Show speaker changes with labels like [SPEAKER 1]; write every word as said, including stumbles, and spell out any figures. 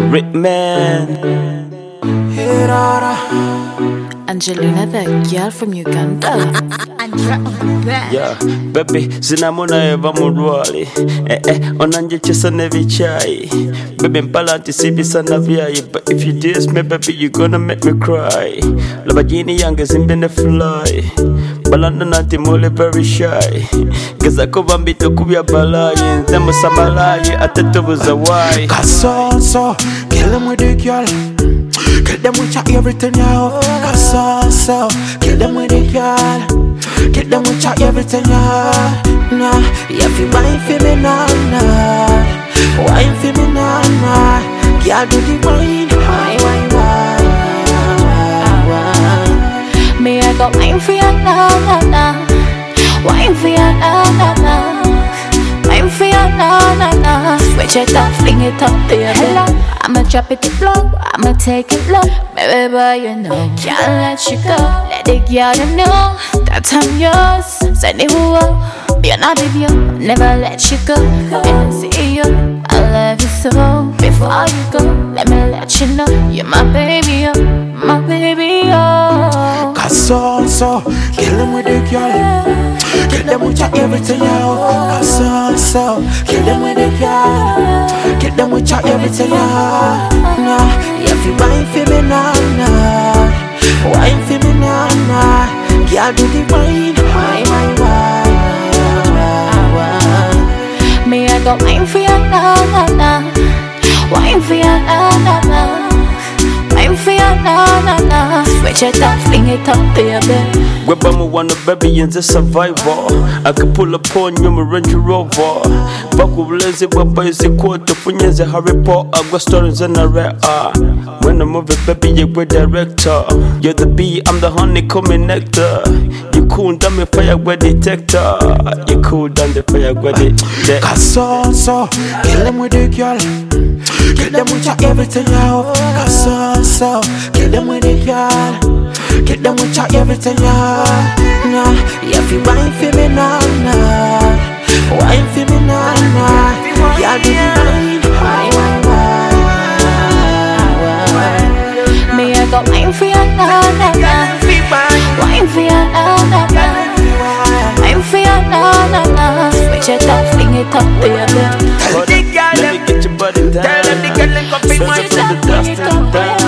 [SPEAKER 1] Rick Man.
[SPEAKER 2] Angelina, the girl from Uganda.
[SPEAKER 1] Yeah, baby, zinamuna eva mudwali. Eh eh, onanje chesa nevi chai. Baby, mpalanti sibi sana vyai. But if you diss me, baby, you gonna make me cry. Labajini yange zimbene fly. Balanda nanti mole very shy. Gaza kuba mbito kubya balayi. Nzemu samalayi, atetubu zawai.
[SPEAKER 3] Kasonso, kill them with the girl. Kill them with your everything, yo. Kasonso, kill them with the girl. Kill them with your everything, yo. Nah, you feel wine for me, nah, nah. Wine for me, nah, nah. Girl, do the wine, wine, wine, wine, wine.
[SPEAKER 2] Me, I got wine for you, nah, nah, nah. Wine for you, nah, nah, nah. Wine for you, nah, nah, nah. Switch it up, fling it up, baby. I'ma drop it low, I'ma take it low. Baby, boy, you know, can't let you go. Let the girl know that I'm yours. Send it up, you're not with you. Never let you go. Come see you, I love you so. Before you go, let me let you know you're my baby, oh, my baby, oh.
[SPEAKER 3] Kasonso, kill them with the girl. Kill them with your everything, yo. Kasonso, kill them with the girl. Kill them with your everything, yo. Nah, you feel wine for me, nah, nah. Wine for me, nah, nah. Girl, do the wine, wine, wine, wine, wine.
[SPEAKER 2] Me, I got wine for you, nah, nah, nah. Wine for you, nah, nah, nah. Wine for you, nah, nah, nah. Switch it up, fling it up, baby.
[SPEAKER 1] Weba mu wanna baby and the survivor. I can pull up on you, my Range Rover. Baku lazy weba is a quarter. Funya's a Harry Potter. I got stories in a rare R. When I move it, baby, you're a director. You're the bee, I'm the honeycomb nectar. You cool down the fire with detector. You cool down the fire with detector.
[SPEAKER 3] Kasonso, kill them with the girl. Kill them with your everything, yo. Kasonso, kill them with the girl. Kill them with your everything, yo. Nah, you feel wine for me, nah, nah. Wine for me, nah, nah. Y'all do the wine, wine, wine, wine.
[SPEAKER 2] Me, I got wine for you, nah, nah, nah. Wine for you, nah, nah, nah. Wine for you, nah, nah, nah. Switch it up, fling it up, baby.
[SPEAKER 1] Let me get your body down.
[SPEAKER 3] Tell them the girl, come be
[SPEAKER 1] Switch it from the dust to the down.